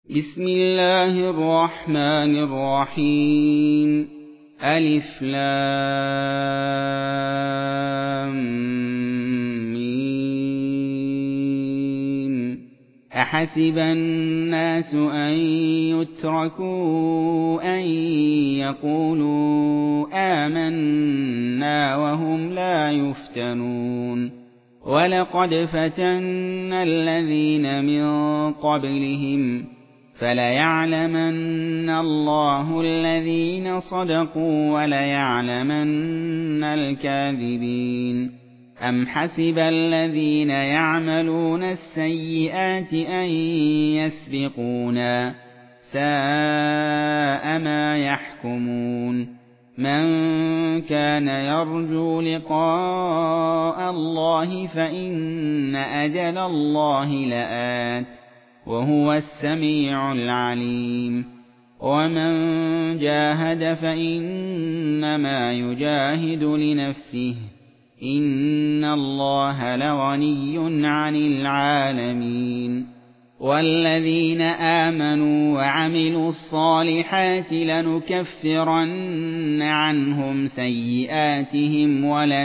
بسم الله الرحمن الرحيم. ألف لام ميم. أحسب الناس أن يتركوا أن يقولوا آمنا وهم لا يفتنون. ولقد فتنا الذين من قبلهم فليعلمن الله الذين صدقوا وليعلمن الكاذبين. أم حسب الذين يعملون السيئات أن يسبقونا ساء ما يحكمون. من كان يرجو لقاء الله فإن أجل الله لآت وهو السميع العليم. ومن جاهد فإنما يجاهد لنفسه إن الله لغني عن العالمين. والذين آمنوا وعملوا الصالحات لنكفرن عنهم سيئاتهم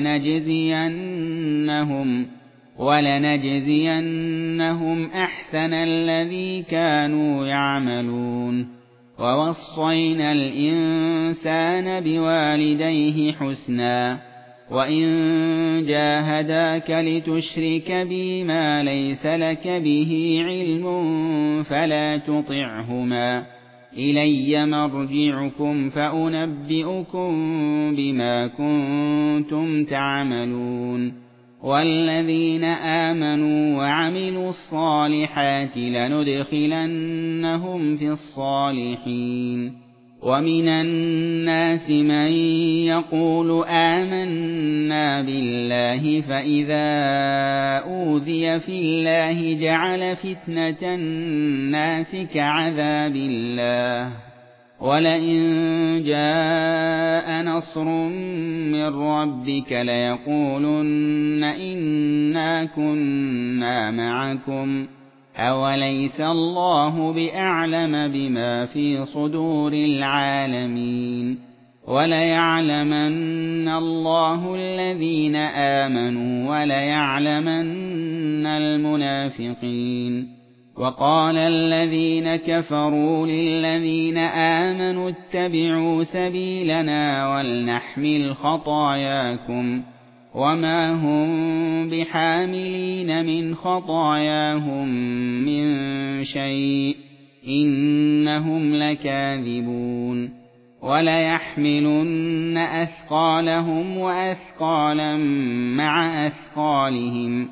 ولنجزينهم أحسن الذي كانوا يعملون. ووصينا الإنسان بوالديه حسنا وإن جاهداك لتشرك بي ما ليس لك به علم فلا تطعهما إلي مرجعكم فأنبئكم بما كنتم تعملون. والذين آمنوا وعملوا الصالحات لندخلنهم في الصالحين. ومن الناس من يقول آمنا بالله فإذا أوذي في الله جعل فتنة الناس كعذاب الله ولئن جاء نصر من ربك ليقولن إنا كنا معكم أوليس الله بأعلم بما في صدور العالمين. وليعلمن الله الذين آمنوا وليعلمن المنافقين. وقال الذين كفروا للذين آمنوا اتبعوا سبيلنا ولنحمل خطاياكم وما هم بحاملين من خطاياهم من شيء إنهم لكاذبون. وليحملن أثقالهم وأثقالا مع أثقالهم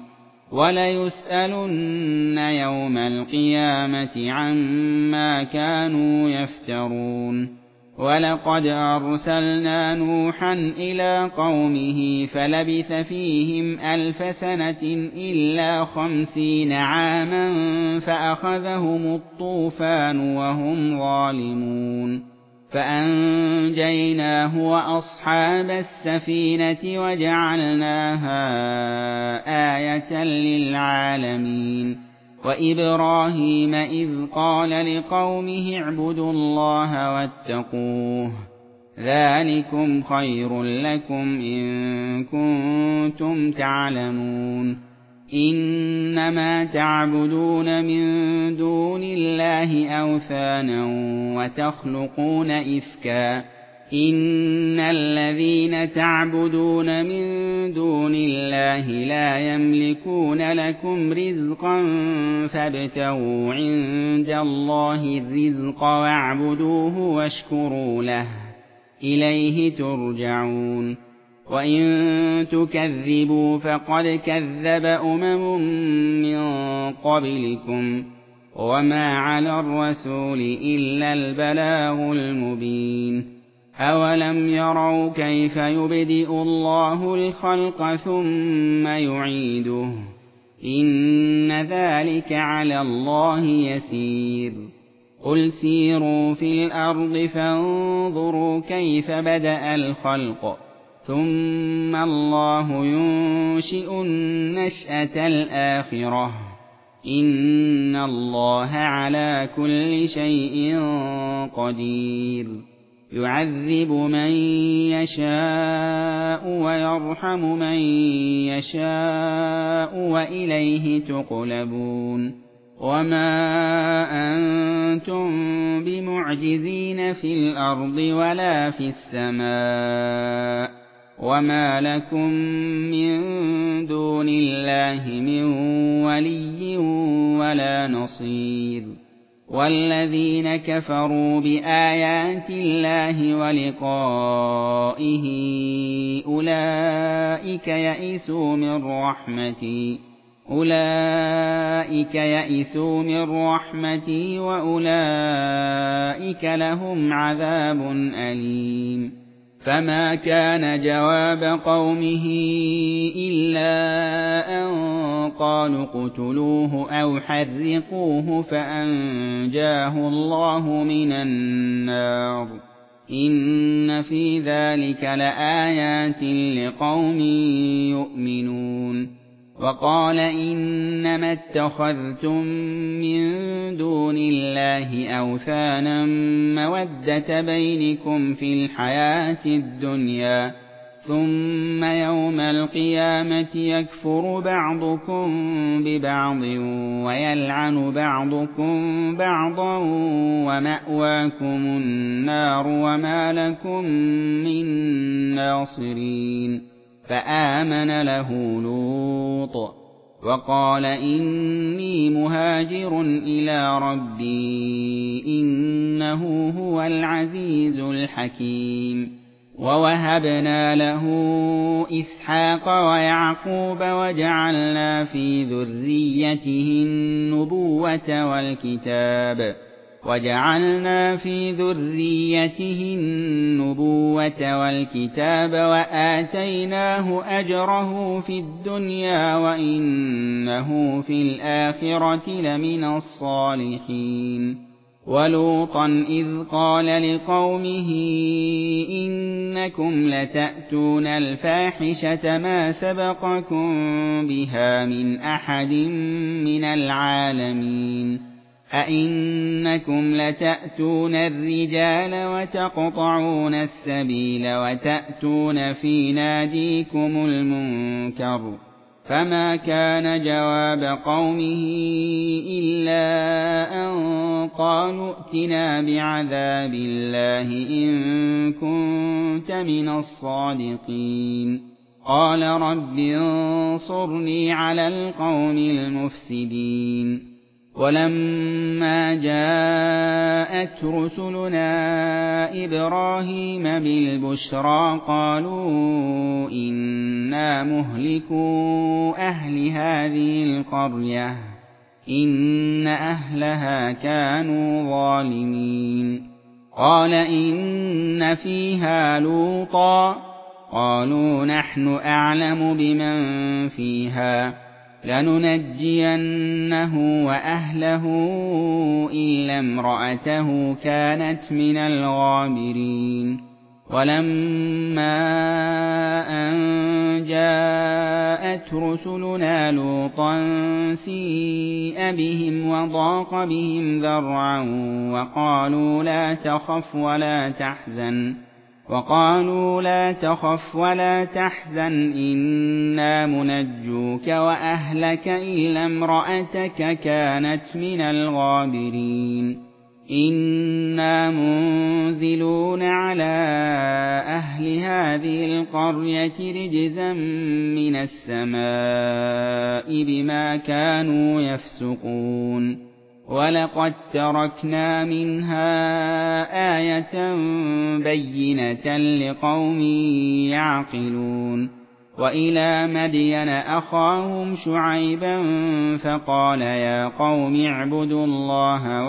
وليسألن يوم القيامة عما كانوا يفترون. ولقد أرسلنا نوحا إلى قومه فلبث فيهم 1000 سنة إلا 50 عاما فأخذهم الطوفان وهم ظالمون. فأنجيناه وأصحاب السفينة وجعلناها آية للعالمين. وإبراهيم إذ قال لقومه اعبدوا الله واتقوه ذلكم خير لكم إن كنتم تعلمون. إنما تعبدون من دون الله أوثانا وتخلقون إفكا إن الذين تعبدون من دون الله لا يملكون لكم رزقا فابتغوا عند الله الرزق واعبدوه واشكروا له إليه ترجعون. وإن تكذبوا فقد كذب أمم من قبلكم وما على الرسول إلا البلاغ المبين. أولم يروا كيف يبدئ الله الخلق ثم يعيده إن ذلك على الله يسير. قل سيروا في الأرض فانظروا كيف بدأ الخلق ثم الله ينشئ النشأة الآخرة إن الله على كل شيء قدير يعذب من يشاء ويرحم من يشاء وإليه تقلبون وما أنتم بمعجزين في الأرض ولا في السماء وما لكم من دون الله من ولي ولا نصير والذين كفروا بآيات الله ولقائه أولئك يئسوا من رحمتي وأولئك لهم عذاب أليم فما كان جواب قومه إلا أن قالوا اقتلوه أو حرقوه فأنجاه الله من النار إن في ذلك لآيات لقوم يؤمنون وقال إنما اتخذتم من دون الله أوثانا مودة بينكم في الحياة الدنيا ثم يوم القيامة يكفر بعضكم ببعض ويلعن بعضكم بعضا ومأواكم النار وما لكم من ناصرين فآمن له لوط وقال إني مهاجر إلى ربي إنه هو العزيز الحكيم ووهبنا له إسحاق ويعقوب وجعلنا في ذريته النبوة والكتاب وآتيناه أجره في الدنيا وإنه في الآخرة لمن الصالحين ولوطا إذ قال لقومه إنكم لتأتون الفاحشة ما سبقكم بها من أحد من العالمين أئنكم لتأتون الرجال وتقطعون السبيل وتأتون في ناديكم المنكر فما كان جواب قومه إلا أن قالوا ائتنا بعذاب الله إن كنت من الصادقين قال رب انصرني على القوم المفسدين ولما جاءت رسلنا إبراهيم بالبشرى قالوا إنا مهلكو أهل هذه القرية إن أهلها كانوا ظالمين قال إن فيها لوطا قالوا نحن أعلم بمن فيها لننجينه وأهله إلا امرأته كانت من الغابرين ولما أن جاءت رسلنا لوطا سيء بهم وضاق بهم ذرعا وقالوا لا تخف ولا تحزن إنا منجوك وأهلك إلا امرأتك كانت من الغابرين إنا منزلون على أهل هذه القرية رجزا من السماء بما كانوا يفسقون ولقد تركنا منها آية بينة لقوم يعقلون وإلى مدين أخاهم شعيبا فقال يا قوم اعبدوا الله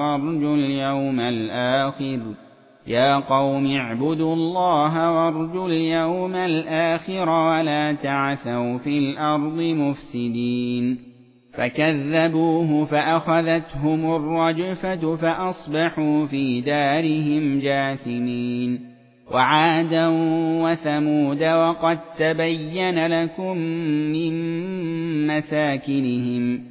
وارجوا اليوم الآخر ولا تعثوا في الأرض مفسدين فكذبوه فأخذتهم الرجفة فأصبحوا في دارهم جاثمين وعادا وثمود وقد تبين لكم من مساكنهم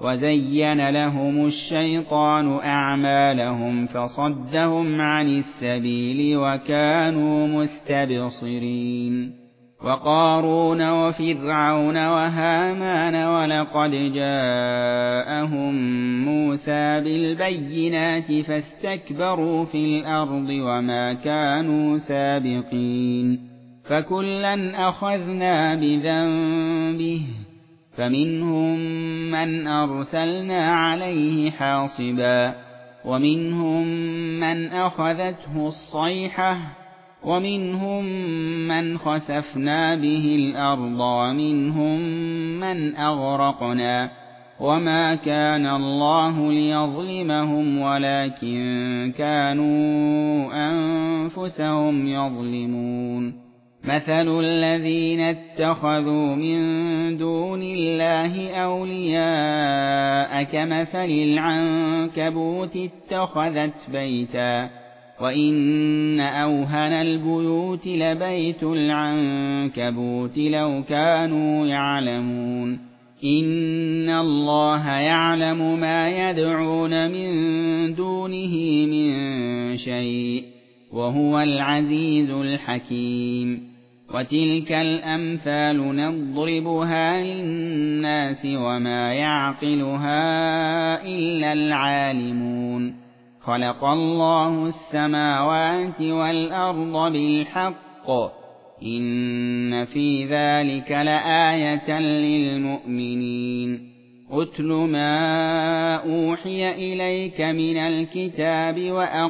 وزين لهم الشيطان أعمالهم فصدهم عن السبيل وكانوا مستبصرين وقارون وفرعون وهامان ولقد جاءهم موسى بالبينات فاستكبروا في الأرض وما كانوا سابقين فكلا أخذنا بذنبه فمنهم من أرسلنا عليه حاصبا ومنهم من أخذته الصيحة ومنهم من خسفنا به الأرض ومنهم من أغرقنا وما كان الله ليظلمهم ولكن كانوا أنفسهم يظلمون مثل الذين اتخذوا من دون الله أولياء كمثل العنكبوت اتخذت بيتا وإن أوهن البيوت لبيت العنكبوت لو كانوا يعلمون إن الله يعلم ما يدعون من دونه من شيء وهو العزيز الحكيم وتلك الأمثال نضربها للناس وما يعقلها إلا العالمون خلق الله السماوات والأرض بالحق إن في ذلك لآية للمؤمنين أتل ما أوحي إليك من الكتاب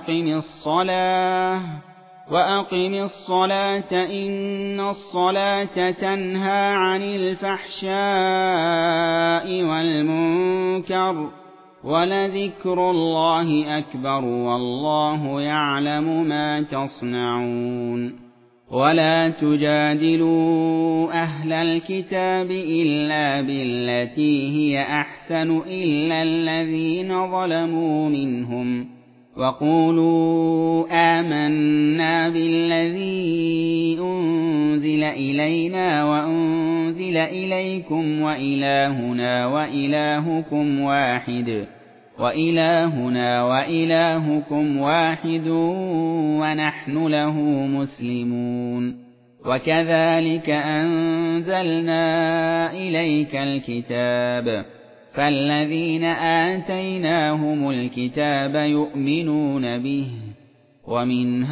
وأقم الصلاة إن الصلاة تنهى عن الفحشاء والمنكر ولذكر الله أكبر والله يعلم ما تصنعون ولا تجادلوا أهل الكتاب إلا بالتي هي أحسن إلا الذين ظلموا منهم وقولوا آمنا بالذي أنزل إلينا وأنزل إليكم وإلهنا وإلهكم واحد ونحن له مسلمون وكذلك أنزلنا إليك الكتاب فالذين آتيناهم الكتاب يؤمنون به ومن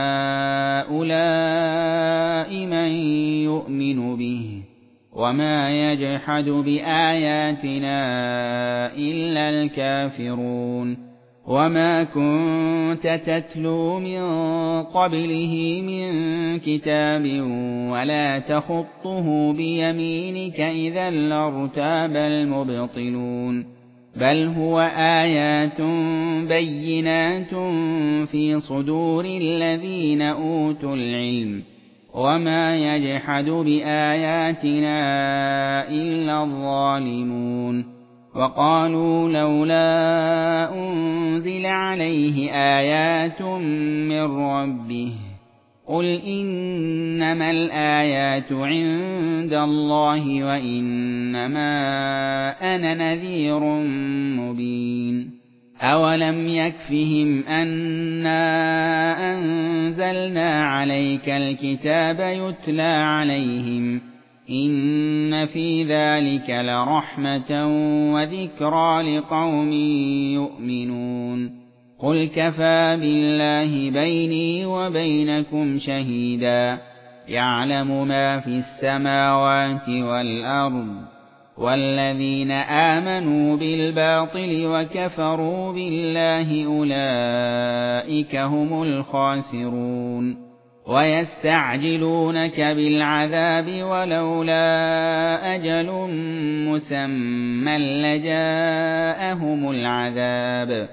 هؤلاء من يؤمن به وما يجحد بآياتنا إلا الكافرون وما كنت تتلو من قبله من كتاب ولا تخطه بيمينك إذا لارتاب المبطلون بل هو آيات بينات في صدور الذين أوتوا العلم وما يجحد بآياتنا إلا الظالمون وقالوا لولا أنزل عليه آيات من ربه قل إنما الآيات عند الله وإنما أنا نذير مبين أولم يكفهم أنا أنزلنا عليك الكتاب يتلى عليهم إن في ذلك لرحمة وذكرى لقوم يؤمنون قل كفى بالله بيني وبينكم شهيدا يعلم ما في السماوات والأرض والذين آمنوا بالباطل وكفروا بالله أولئك هم الخاسرون ويستعجلونك بالعذاب ولولا أجل مسمى لجاءهم العذاب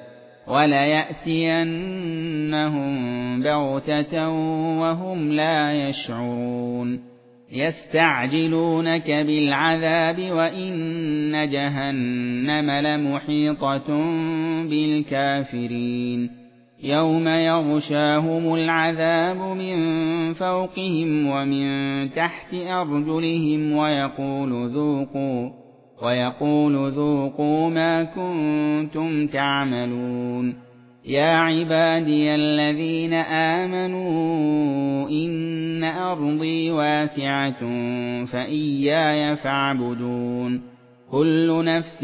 وليأتينهم بغتة وهم لا يشعرون يستعجلونك بالعذاب وإن جهنم لمحيطة بالكافرين يوم يغشاهم العذاب من فوقهم ومن تحت أرجلهم ويقول ذوقوا ما كنتم تعملون يا عبادي الذين آمنوا إن أرضي واسعة فإياي فاعبدون كل نفس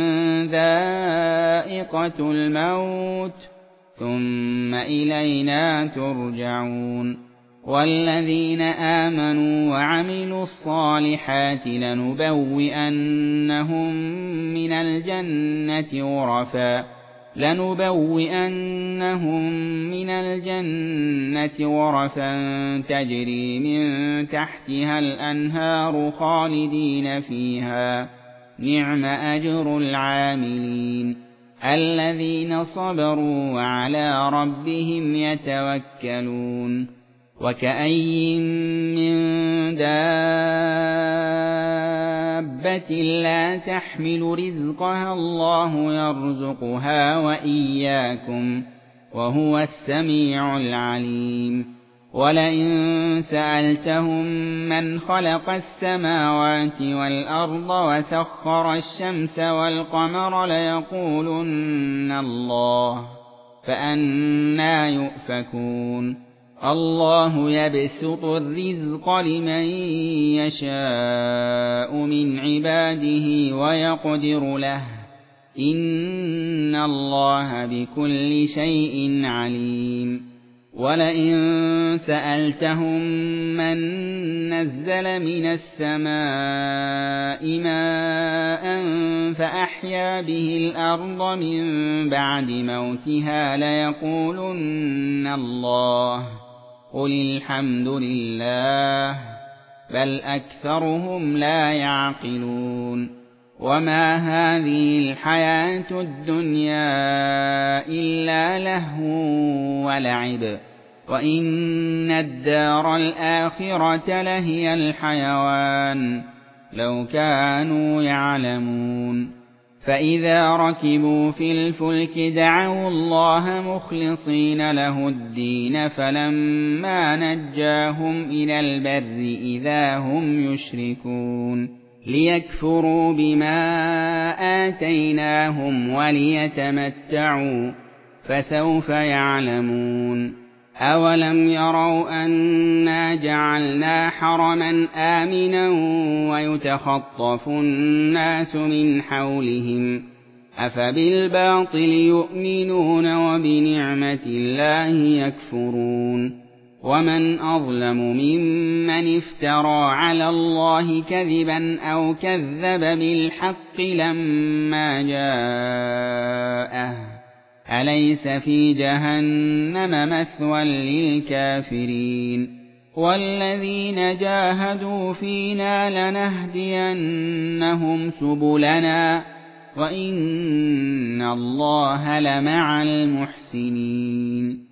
ذائقة الموت ثم إلينا ترجعون والذين آمنوا وعملوا الصالحات لنبوئنهم من الجنة غرفا تجري من تحتها الأنهار خالدين فيها نعم أجر العاملين الذين صبروا وعلى ربهم يتوكلون وكأي من دابة لا تحمل رزقها الله يرزقها وإياكم وهو السميع العليم ولئن سألتهم من خلق السماوات والأرض وسخر الشمس والقمر ليقولن الله فأنى يؤفكون الله يبسط الرزق لمن يشاء من عباده ويقدر له إن الله بكل شيء عليم ولئن سألتهم من نزل من السماء ماء فأحيا به الأرض من بعد موتها ليقولن الله قل الحمد لله بل أكثرهم لا يعقلون وما هذه الحياة الدنيا إلا لهو ولعب وإن الدار الآخرة لهي الحيوان لو كانوا يعلمون فإذا ركبوا في الفلك دعوا الله مخلصين له الدين فلما نجاهم إلى البر إذا هم يشركون ليكفروا بما آتيناهم وليتمتعوا فسوف يعلمون أولم يروا أنا جعلنا حرما آمنا ويتخطف الناس من حولهم أفبالباطل يؤمنون وبنعمة الله يكفرون ومن أظلم ممن افترى على الله كذبا أو كذب بالحق لما جاءه أليس في جهنم مثوى للكافرين والذين جاهدوا فينا لنهدينهم سبلنا وإن الله لمع المحسنين